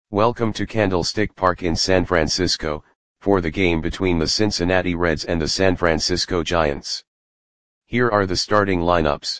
Welcome to Candlestick Park in San Francisco, for the game between the Cincinnati Reds and the San Francisco Giants. Here are the starting lineups.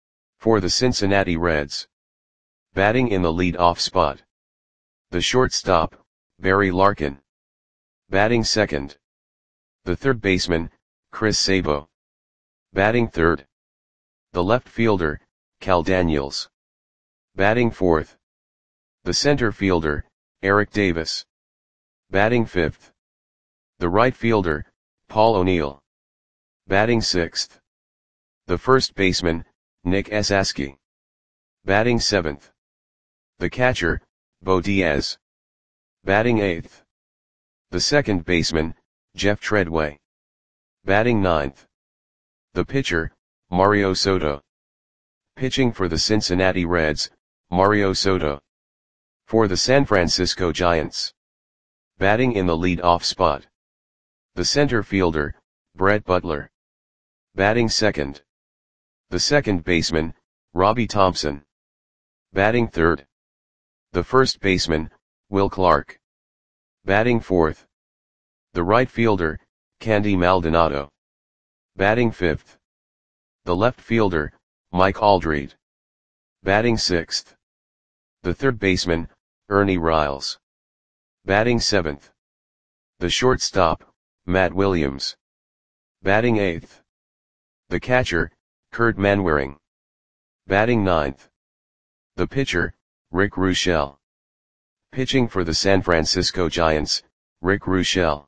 For the Cincinnati Reds. Batting in the lead-off spot. The shortstop, Barry Larkin. Batting second. The third baseman, Chris Sabo. Batting third. The left fielder, Cal Daniels. Batting fourth. The center fielder, Eric Davis. Batting fifth. The right fielder, Paul O'Neill. Batting sixth. The first baseman, Nick Esasky. Batting seventh. The catcher, Bo Diaz. Batting eighth. The second baseman, Jeff Treadway. Batting ninth. The pitcher, Mario Soto. Pitching for the Cincinnati Reds, Mario Soto. For the San Francisco Giants. Batting in the lead-off spot. The center fielder, Brett Butler. Batting second. The second baseman, Robbie Thompson. Batting third. The first baseman, Will Clark. Batting fourth. The right fielder, Candy Maldonado. Batting fifth. The left fielder, Mike Aldrete. Batting sixth. The third baseman, Ernie Riles. Batting seventh. The shortstop, Matt Williams. Batting eighth. The catcher, Kurt Manwaring. Batting ninth. The pitcher, Rick Ruschel. Pitching for the San Francisco Giants, Rick Ruschel.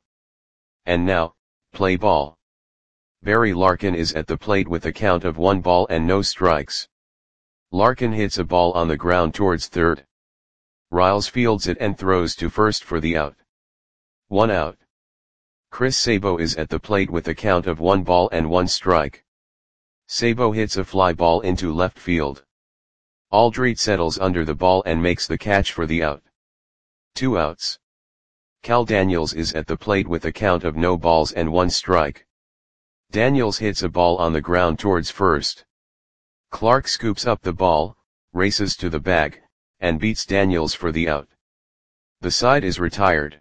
And now, play ball. Barry Larkin is at the plate with a count of 1 ball and no strikes. Larkin hits a ball on the ground towards third. Riles fields it and throws to first for the out. 1 out. Chris Sabo is at the plate with a count of 1 ball and 1 strike. Sabo hits a fly ball into left field. Aldrete settles under the ball and makes the catch for the out. 2 outs. Cal Daniels is at the plate with a count of no balls and 1 strike. Daniels hits a ball on the ground towards first. Clark scoops up the ball, races to the bag, and beats Daniels for the out. The side is retired.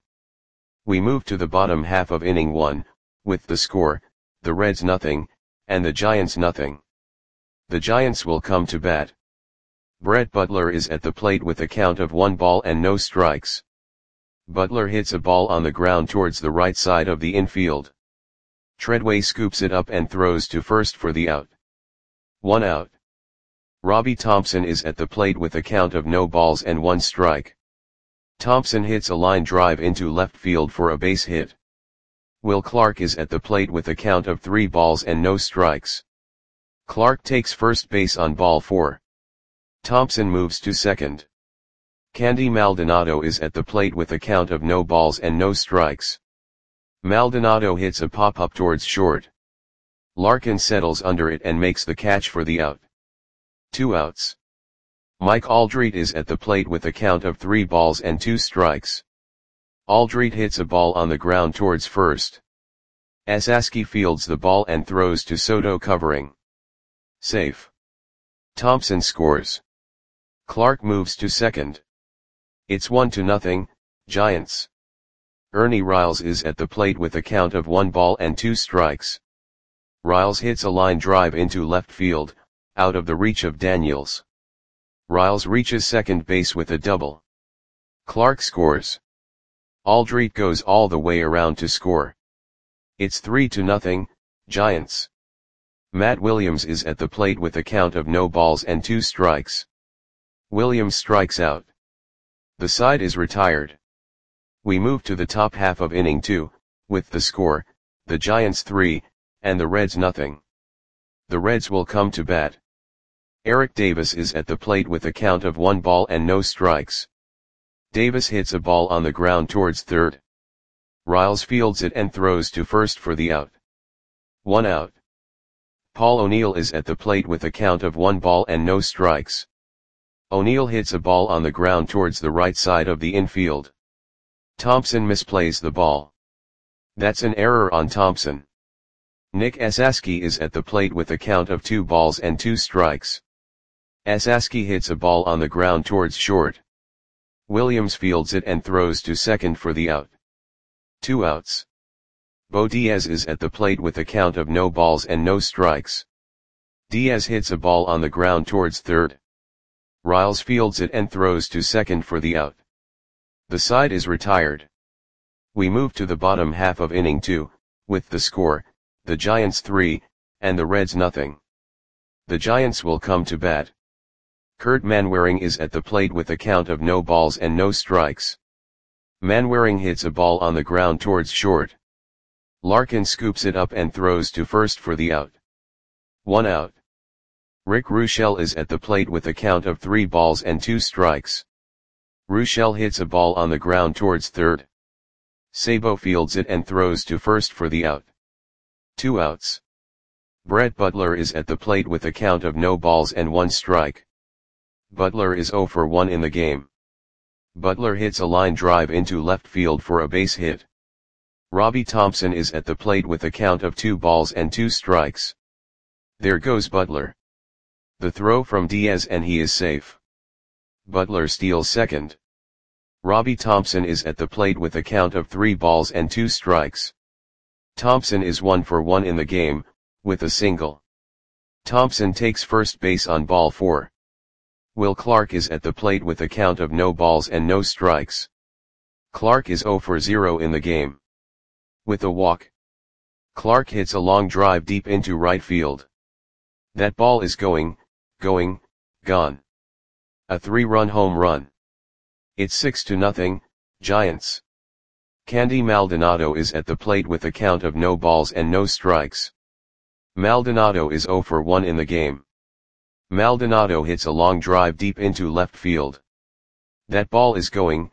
We move to the bottom half of inning 1, with the score, the Reds nothing, and the Giants nothing. The Giants will come to bat. Brett Butler is at the plate with a count of 1 ball and no strikes. Butler hits a ball on the ground towards the right side of the infield. Treadway scoops it up and throws to first for the out. 1 out. Robbie Thompson is at the plate with a count of no balls and 1 strike. Thompson hits a line drive into left field for a base hit. Will Clark is at the plate with a count of 3 balls and no strikes. Clark takes first base on ball 4. Thompson moves to second. Candy Maldonado is at the plate with a count of no balls and no strikes. Maldonado hits a pop-up towards short. Larkin settles under it and makes the catch for the out. 2 outs. Mike Aldrete is at the plate with a count of 3 balls and 2 strikes. Aldrete hits a ball on the ground towards first. Esasky fields the ball and throws to Soto covering. Safe. Thompson scores. Clark moves to second. It's 1-0, Giants. Ernie Riles is at the plate with a count of 1 ball and 2 strikes. Riles hits a line drive into left field, out of the reach of Daniels. Riles reaches second base with a double. Clark scores. Aldrete goes all the way around to score. It's 3-0, Giants. Matt Williams is at the plate with a count of no balls and 2 strikes. Williams strikes out. The side is retired. We move to the top half of inning 2, with the score, the Giants 3, and the Reds nothing. The Reds will come to bat. Eric Davis is at the plate with a count of 1 ball and no strikes. Davis hits a ball on the ground towards third. Riles fields it and throws to first for the out. 1 out. Paul O'Neill is at the plate with a count of 1 ball and no strikes. O'Neill hits a ball on the ground towards the right side of the infield. Thompson misplays the ball. That's an error on Thompson. Nick Esasky is at the plate with a count of 2 balls and 2 strikes. Esasky hits a ball on the ground towards short. Williams fields it and throws to second for the out. 2 outs. Bo Diaz is at the plate with a count of no balls and no strikes. Diaz hits a ball on the ground towards third. Riles fields it and throws to second for the out. The side is retired. We move to the bottom half of inning 2, with the score, the Giants 3, and the Reds nothing. The Giants will come to bat. Kurt Manwaring is at the plate with a count of no balls and no strikes. Manwaring hits a ball on the ground towards short. Larkin scoops it up and throws to first for the out. 1 out. Rick Ruschel is at the plate with a count of 3 balls and 2 strikes. Ruschel hits a ball on the ground towards third. Sabo fields it and throws to first for the out. 2 outs. Brett Butler is at the plate with a count of no balls and 1 strike. Butler is 0 for 1 in the game. Butler hits a line drive into left field for a base hit. Robbie Thompson is at the plate with a count of 2 balls and 2 strikes. There goes Butler. The throw from Diaz and he is safe. Butler steals second. Robbie Thompson is at the plate with a count of 3 balls and 2 strikes. Thompson is 1 for 1 in the game, with a single. Thompson takes first base on ball 4. Will Clark is at the plate with a count of no balls and no strikes. Clark is 0 for 0 in the game. With a walk, Clark hits a long drive deep into right field. That ball is gone. A 3-run home run. It's 6-0, Giants. Candy Maldonado is at the plate with a count of no balls and no strikes. Maldonado is 0 for 1 in the game. Maldonado hits a long drive deep into left field. That ball is gone.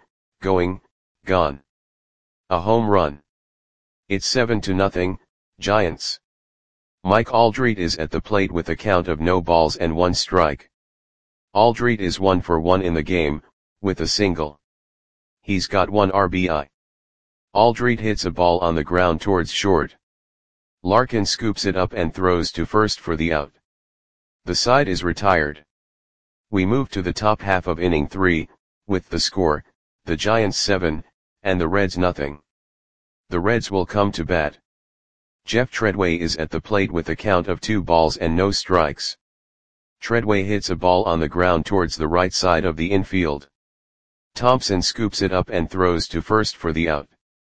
A home run. It's 7-0, Giants. Mike Aldrete is at the plate with a count of no balls and 1 strike. Aldrete is 1 for 1 in the game, with a single. He's got 1 RBI. Aldrete hits a ball on the ground towards short. Larkin scoops it up and throws to first for the out. The side is retired. We move to the top half of inning 3, with the score, the Giants 7, and the Reds nothing. The Reds will come to bat. Jeff Treadway is at the plate with a count of 2 balls and no strikes. Treadway hits a ball on the ground towards the right side of the infield. Thompson scoops it up and throws to first for the out.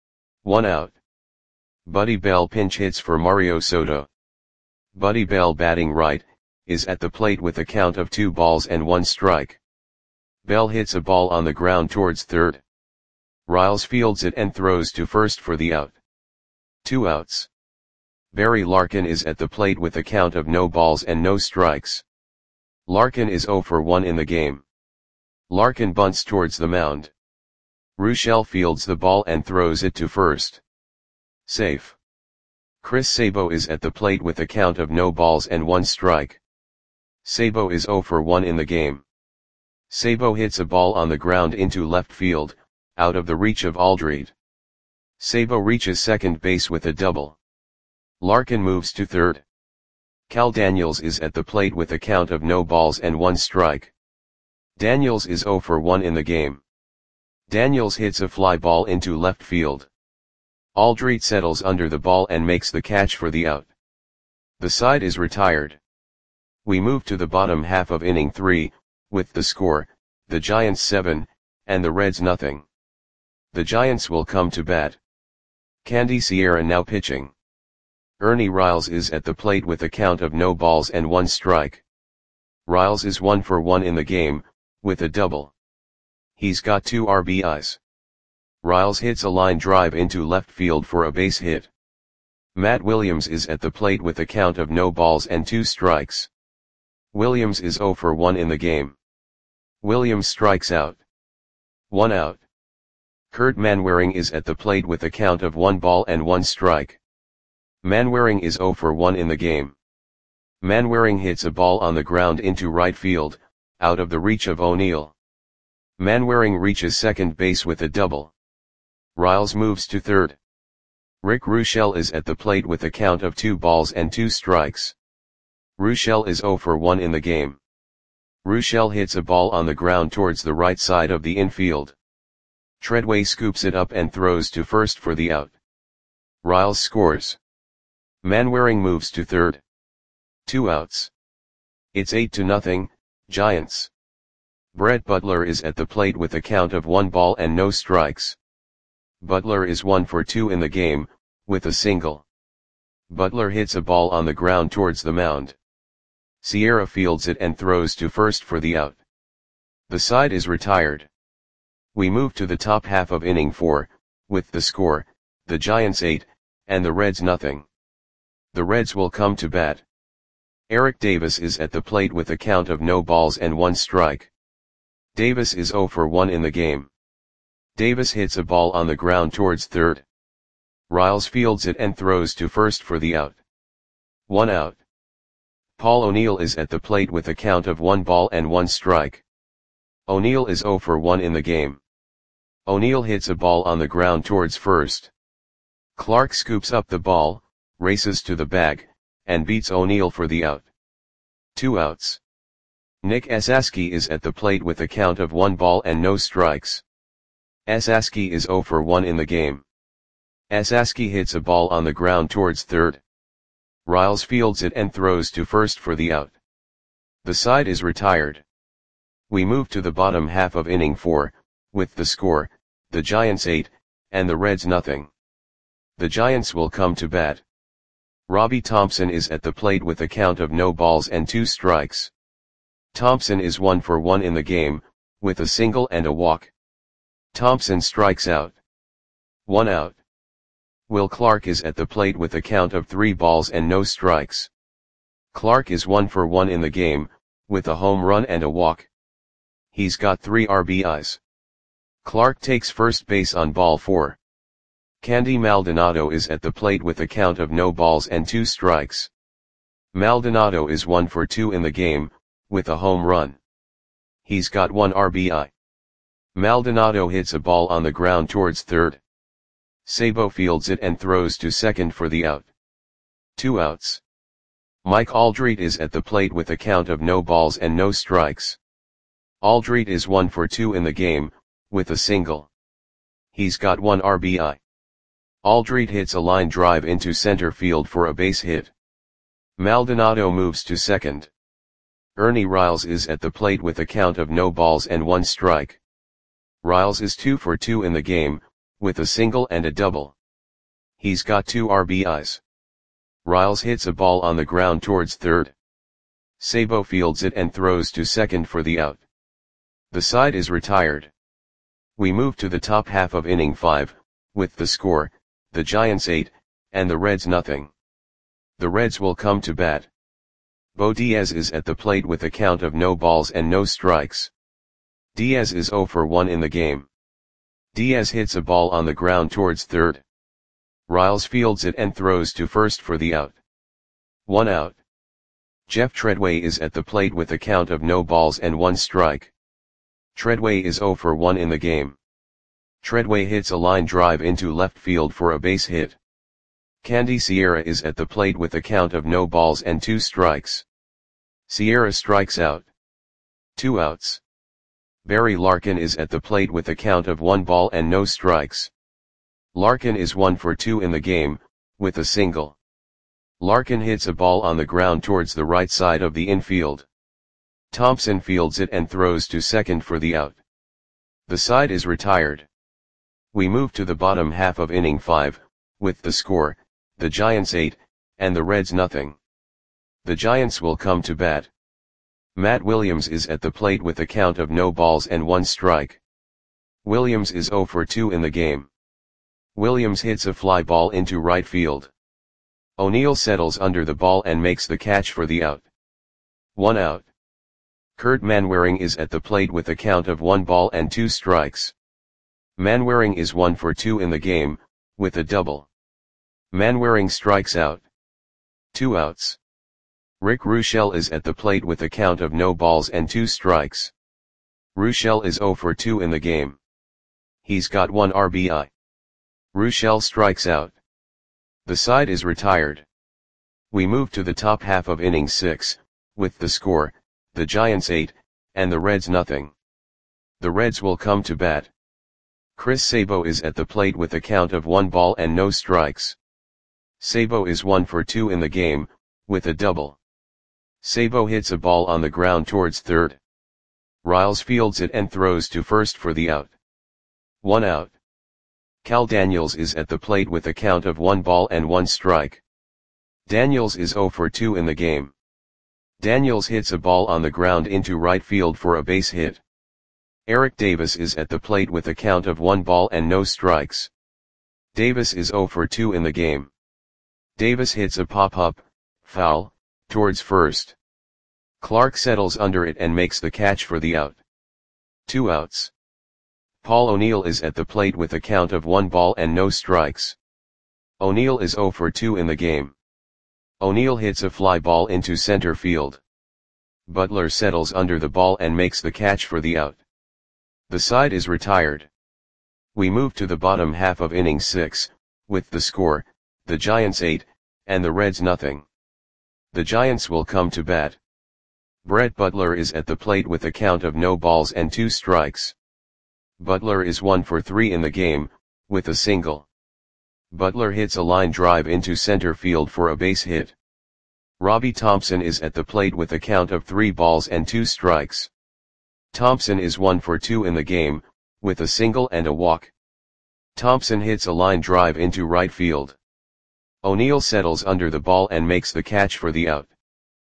1 out. Buddy Bell pinch hits for Mario Soto. Buddy Bell, batting right, is at the plate with a count of 2 balls and 1 strike. Bell hits a ball on the ground towards third. Riles fields it and throws to first for the out. 2 outs. Barry Larkin is at the plate with a count of no balls and no strikes. Larkin is 0 for 1 in the game. Larkin bunts towards the mound. Ruschel fields the ball and throws it to first. Safe. Chris Sabo is at the plate with a count of no balls and 1 strike. Sabo is 0 for 1 in the game. Sabo hits a ball on the ground into left field, out of the reach of Aldrete. Sabo reaches second base with a double. Larkin moves to third. Cal Daniels is at the plate with a count of no balls and 1 strike. Daniels is 0 for 1 in the game. Daniels hits a fly ball into left field. Aldrete settles under the ball and makes the catch for the out. The side is retired. We move to the bottom half of inning 3, with the score, the Giants 7, and the Reds nothing. The Giants will come to bat. Candy Sierra now pitching. Ernie Riles is at the plate with a count of no balls and 1 strike. Riles is 1 for 1 in the game, with a double. He's got 2 RBIs. Riles hits a line drive into left field for a base hit. Matt Williams is at the plate with a count of no balls and 2 strikes. Williams is 0 for 1 in the game. Williams strikes out. 1 out. Kurt Manwaring is at the plate with a count of 1 ball and 1 strike. Manwaring is 0 for 1 in the game. Manwaring hits a ball on the ground into right field, out of the reach of O'Neill. Manwaring reaches second base with a double. Riles moves to third. Rick Ruschel is at the plate with a count of 2 balls and 2 strikes. Ruschel is 0 for 1 in the game. Ruchel hits a ball on the ground towards the right side of the infield. Treadway scoops it up and throws to first for the out. Riles scores. Manwaring moves to third. 2 outs. It's 8-0, Giants. Brett Butler is at the plate with a count of 1 ball and no strikes. Butler is 1 for 2 in the game, with a single. Butler hits a ball on the ground towards the mound. Sierra fields it and throws to first for the out. The side is retired. We move to the top half of inning 4, with the score, the Giants 8, and the Reds nothing. The Reds will come to bat. Eric Davis is at the plate with a count of no balls and 1 strike. Davis is 0 for 1 in the game. Davis hits a ball on the ground towards third. Riles fields it and throws to first for the out. 1 out. Paul O'Neill is at the plate with a count of 1 ball and 1 strike. O'Neill is 0 for 1 in the game. O'Neill hits a ball on the ground towards first. Clark scoops up the ball, races to the bag, and beats O'Neill for the out. 2 outs. Nick Esaski is at the plate with a count of 1 ball and no strikes. Esaski is 0 for 1 in the game. Esaski hits a ball on the ground towards third. Riles fields it and throws to first for the out. The side is retired. We move to the bottom half of inning 4, with the score, the Giants 8, and the Reds nothing. The Giants will come to bat. Robbie Thompson is at the plate with a count of no balls and 2 strikes. Thompson is 1 for 1 in the game, with a single and a walk. Thompson strikes out. 1 out. Will Clark is at the plate with a count of 3 balls and no strikes. Clark is 1 for 1 in the game, with a home run and a walk. He's got 3 RBIs. Clark takes first base on ball 4. Candy Maldonado is at the plate with a count of no balls and 2 strikes. Maldonado is 1 for 2 in the game, with a home run. He's got 1 RBI. Maldonado hits a ball on the ground towards third. Sabo fields it and throws to second for the out. 2 outs. Mike Aldrete is at the plate with a count of no balls and no strikes. Aldrete is 1 for 2 in the game, with a single. He's got 1 RBI. Aldrete hits a line drive into center field for a base hit. Maldonado moves to second. Ernie Riles is at the plate with a count of no balls and 1 strike. Riles is 2 for 2 in the game, with a single and a double. He's got 2 RBIs. Riles hits a ball on the ground towards third. Sabo fields it and throws to second for the out. The side is retired. We move to the top half of inning 5, with the score, the Giants 8, and the Reds nothing. The Reds will come to bat. Bo Diaz is at the plate with a count of no balls and no strikes. Diaz is 0 for 1 in the game. Diaz hits a ball on the ground towards third. Riles fields it and throws to first for the out. 1 out. Jeff Treadway is at the plate with a count of no balls and 1 strike. Treadway is 0 for 1 in the game. Treadway hits a line drive into left field for a base hit. Candy Sierra is at the plate with a count of no balls and 2 strikes. Sierra strikes out. 2 outs. Barry Larkin is at the plate with a count of 1 ball and no strikes. Larkin is 1 for 2 in the game, with a single. Larkin hits a ball on the ground towards the right side of the infield. Thompson fields it and throws to second for the out. The side is retired. We move to the bottom half of inning 5, with the score, the Giants 8, and the Reds nothing. The Giants will come to bat. Matt Williams is at the plate with a count of no balls and 1 strike. Williams is 0 for 2 in the game. Williams hits a fly ball into right field. O'Neill settles under the ball and makes the catch for the out. 1 out. Kurt Manwaring is at the plate with a count of 1 ball and 2 strikes. Manwaring is 1 for 2 in the game, with a double. Manwaring strikes out. 2 outs. Rick Ruchel is at the plate with a count of no balls and 2 strikes. Ruchel is 0 for 2 in the game. He's got 1 RBI. Ruchel strikes out. The side is retired. We move to the top half of inning 6, with the score, the Giants 8, and the Reds nothing. The Reds will come to bat. Chris Sabo is at the plate with a count of 1 ball and no strikes. Sabo is 1 for 2 in the game, with a double. Sabo hits a ball on the ground towards third. Riles fields it and throws to first for the out. 1 out. Cal Daniels is at the plate with a count of 1 ball and 1 strike. Daniels is 0 for 2 in the game. Daniels hits a ball on the ground into right field for a base hit. Eric Davis is at the plate with a count of 1 ball and no strikes. Davis is 0 for 2 in the game. Davis hits a pop-up, foul, towards first. Clark settles under it and makes the catch for the out. 2 outs. Paul O'Neill is at the plate with a count of 1 ball and no strikes. O'Neill is 0 for 2 in the game. O'Neill hits a fly ball into center field. Butler settles under the ball and makes the catch for the out. The side is retired. We move to the bottom half of inning 6, with the score, the Giants 8, and the Reds nothing. The Giants will come to bat. Brett Butler is at the plate with a count of no balls and 2 strikes. Butler is 1 for 3 in the game, with a single. Butler hits a line drive into center field for a base hit. Robbie Thompson is at the plate with a count of 3 balls and 2 strikes. Thompson is 1 for 2 in the game, with a single and a walk. Thompson hits a line drive into right field. O'Neill settles under the ball and makes the catch for the out.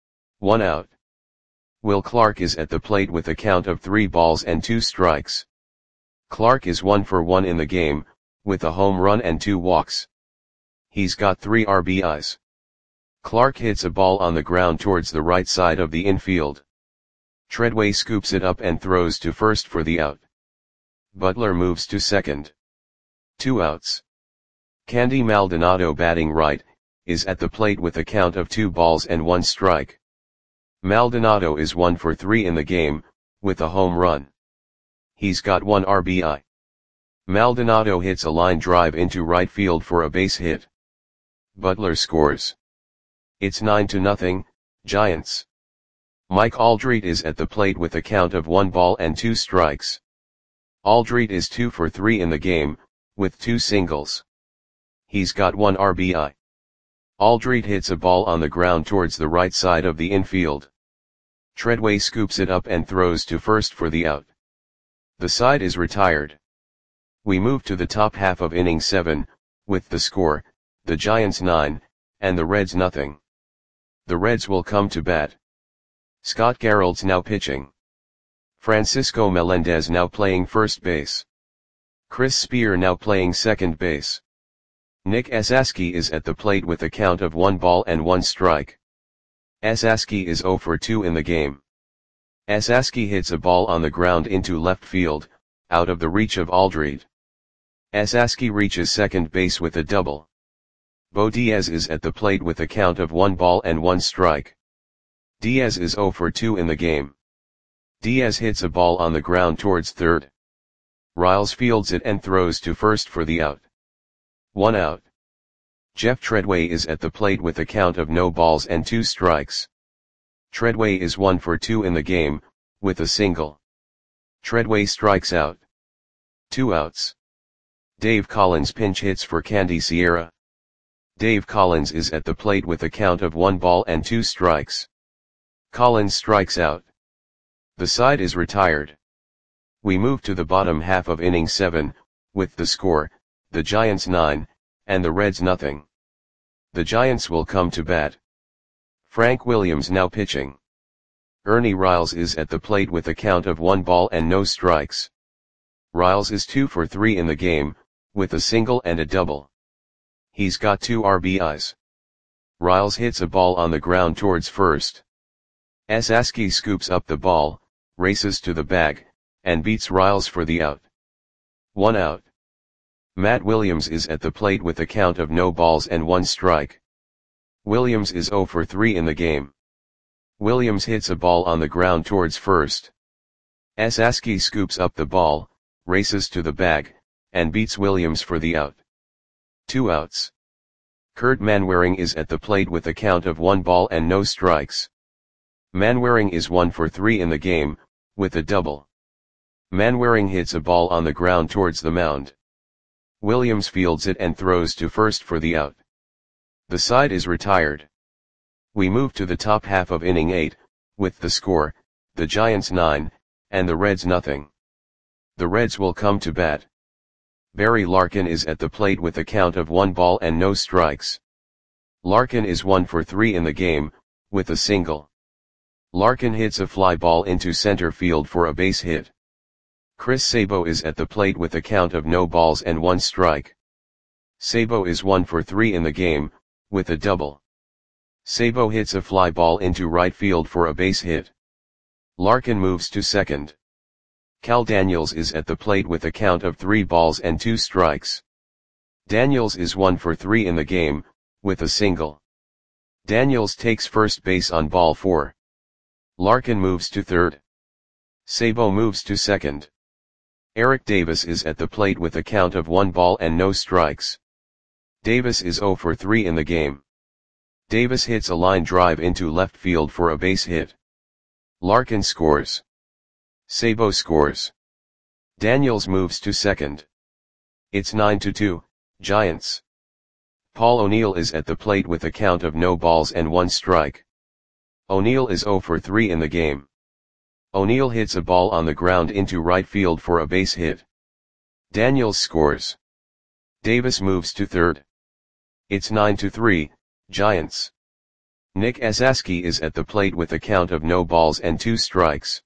1 out. Will Clark is at the plate with a count of 3 balls and 2 strikes. Clark is 1 for 1 in the game, with a home run and 2 walks. He's got 3 RBIs. Clark hits a ball on the ground towards the right side of the infield. Treadway scoops it up and throws to first for the out. Butler moves to second. 2 outs. Candy Maldonado, batting right, is at the plate with a count of 2 balls and 1 strike. Maldonado is 1 for 3 in the game, with a home run. He's got 1 RBI. Maldonado hits a line drive into right field for a base hit. Butler scores. It's 9-0, Giants. Mike Aldrete is at the plate with a count of 1 ball and 2 strikes. Aldrete is 2 for 3 in the game, with 2 singles. He's got 1 RBI. Aldrete hits a ball on the ground towards the right side of the infield. Treadway scoops it up and throws to first for the out. The side is retired. We move to the top half of inning 7, with the score, the Giants 9, and the Reds nothing. The Reds will come to bat. Scott Gerald's now pitching. Francisco Melendez now playing first base. Chris Spear now playing second base. Nick Esaski is at the plate with a count of 1 ball and 1 strike. Esaski is 0 for 2 in the game. Esaski hits a ball on the ground into left field, out of the reach of Aldrete. Esaski reaches second base with a double. Bo Diaz is at the plate with a count of 1 ball and 1 strike. Diaz is 0 for 2 in the game. Diaz hits a ball on the ground towards third. Riles fields it and throws to first for the out. 1 out. Jeff Treadway is at the plate with a count of no balls and 2 strikes. Treadway is 1 for 2 in the game, with a single. Treadway strikes out. 2 outs. Dave Collins pinch hits for Candy Sierra. Dave Collins is at the plate with a count of 1 ball and 2 strikes. Collins strikes out. The side is retired. We move to the bottom half of inning 7, with the score, the Giants 9, and the Reds nothing. The Giants will come to bat. Frank Williams now pitching. Ernie Riles is at the plate with a count of 1 ball and no strikes. Riles is 2 for 3 in the game, with a single and a double. He's got 2 RBIs. Riles hits a ball on the ground towards first. Esaski scoops up the ball, races to the bag, and beats Riles for the out. 1 out. Matt Williams is at the plate with a count of no balls and 1 strike. Williams is 0 for 3 in the game. Williams hits a ball on the ground towards first. Esaski scoops up the ball, races to the bag, and beats Williams for the out. 2 outs. Kurt Manwaring is at the plate with a count of 1 ball and no strikes. Manwaring is 1 for 3 in the game, with a double. Manwaring hits a ball on the ground towards the mound. Williams fields it and throws to first for the out. The side is retired. We move to the top half of inning 8, with the score, the Giants 9, and the Reds nothing. The Reds will come to bat. Barry Larkin is at the plate with a count of 1 ball and no strikes. Larkin is 1 for 3 in the game, with a single. Larkin hits a fly ball into center field for a base hit. Chris Sabo is at the plate with a count of no balls and 1 strike. Sabo is 1 for 3 in the game, with a double. Sabo hits a fly ball into right field for a base hit. Larkin moves to second. Cal Daniels is at the plate with a count of 3 balls and 2 strikes. Daniels is 1 for 3 in the game, with a single. Daniels takes first base on ball 4. Larkin moves to third. Sabo moves to second. Eric Davis is at the plate with a count of 1 ball and no strikes. Davis is 0 for 3 in the game. Davis hits a line drive into left field for a base hit. Larkin scores. Sabo scores. Daniels moves to second. It's 9-2, Giants. Paul O'Neill is at the plate with a count of no balls and 1 strike. O'Neill is 0 for 3 in the game. O'Neill hits a ball on the ground into right field for a base hit. Daniels scores. Davis moves to third. It's 9-3, Giants. Nick Esaski is at the plate with a count of no balls and 2 strikes.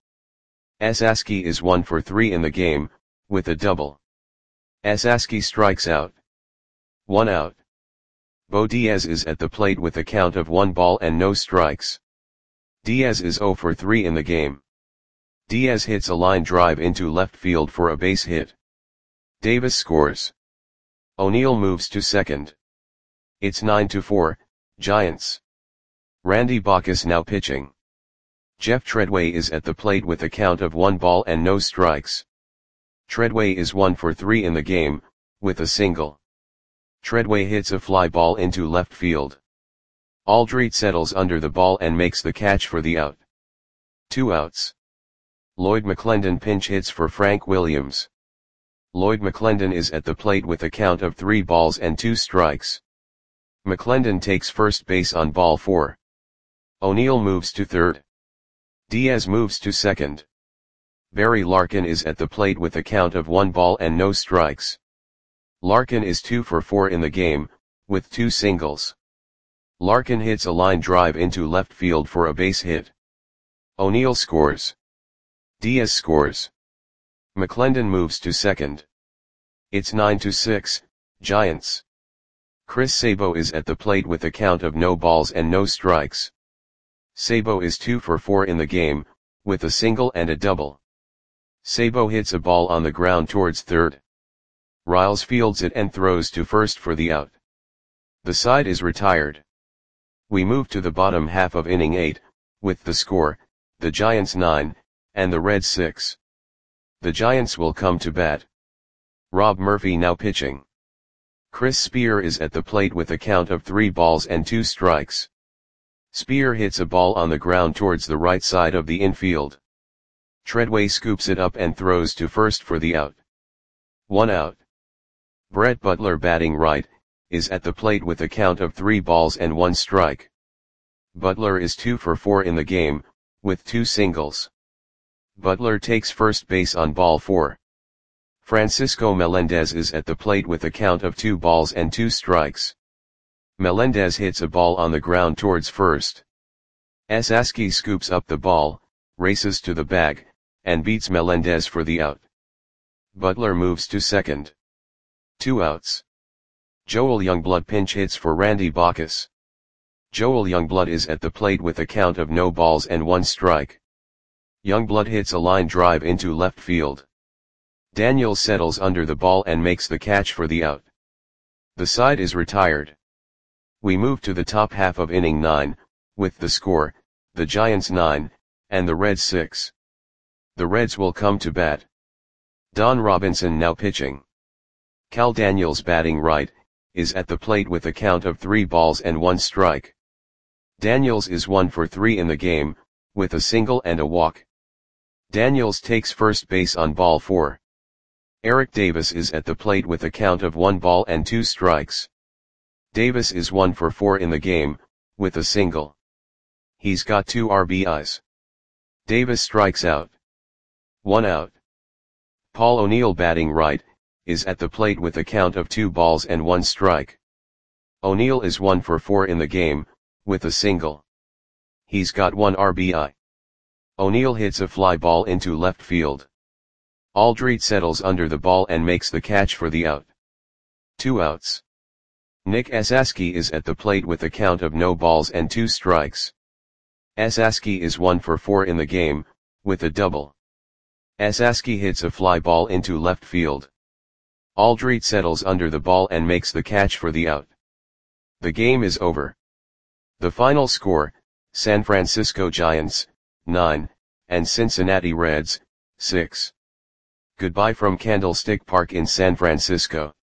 Esaski is 1 for 3 in the game, with a double. Esaski strikes out. 1 out. Bo Diaz is at the plate with a count of 1 ball and no strikes. Diaz is 0 for 3 in the game. Diaz hits a line drive into left field for a base hit. Davis scores. O'Neill moves to second. It's 9-4, Giants. Randy Bacchus now pitching. Jeff Treadway is at the plate with a count of 1 ball and no strikes. Treadway is 1 for 3 in the game, with a single. Treadway hits a fly ball into left field. Aldrete settles under the ball and makes the catch for the out. 2 outs. Lloyd McClendon pinch hits for Frank Williams. Lloyd McClendon is at the plate with a count of 3 balls and 2 strikes. McClendon takes first base on ball 4. O'Neill moves to third. Diaz moves to second. Barry Larkin is at the plate with a count of 1 ball and no strikes. Larkin is 2 for 4 in the game, with 2 singles. Larkin hits a line drive into left field for a base hit. O'Neill scores. Diaz scores. McClendon moves to second. It's 9-6, Giants. Chris Sabo is at the plate with a count of no balls and no strikes. Sabo is 2 for 4 in the game, with a single and a double. Sabo hits a ball on the ground towards third. Riles fields it and throws to first for the out. The side is retired. We move to the bottom half of inning 8, with the score, the Giants 9, and the Reds 6. The Giants will come to bat. Rob Murphy now pitching. Chris Spear is at the plate with a count of 3 balls and 2 strikes. Spear hits a ball on the ground towards the right side of the infield. Treadway scoops it up and throws to first for the out. 1 out. Brett Butler batting right, is at the plate with a count of 3 balls and 1 strike. Butler is 2 for 4 in the game, with 2 singles. Butler takes first base on ball 4. Francisco Melendez is at the plate with a count of 2 balls and 2 strikes. Melendez hits a ball on the ground towards first. Esaski scoops up the ball, races to the bag, and beats Melendez for the out. Butler moves to second. 2 outs. Joel Youngblood pinch hits for Randy Bacchus. Joel Youngblood is at the plate with a count of no balls and 1 strike. Youngblood hits a line drive into left field. Daniels settles under the ball and makes the catch for the out. The side is retired. We move to the top half of inning 9, with the score, the Giants 9, and the Reds 6. The Reds will come to bat. Don Robinson now pitching. Cal Daniels batting right, is at the plate with a count of 3 balls and 1 strike. Daniels is 1 for 3 in the game, with a single and a walk. Daniels takes first base on ball 4. Eric Davis is at the plate with a count of 1 ball and 2 strikes. Davis is 1 for 4 in the game, with a single. He's got 2 RBIs. Davis strikes out. 1 out. Paul O'Neill, batting right, is at the plate with a count of 2 balls and 1 strike. O'Neill is 1 for 4 in the game, with a single. He's got 1 RBI. O'Neill hits a fly ball into left field. Aldrete settles under the ball and makes the catch for the out. 2 outs. Nick Esasky is at the plate with a count of no balls and 2 strikes. Esasky is 1 for 4 in the game, with a double. Esasky hits a fly ball into left field. Aldrete settles under the ball and makes the catch for the out. The game is over. The final score, San Francisco Giants, 9, and Cincinnati Reds, 6. Goodbye from Candlestick Park in San Francisco.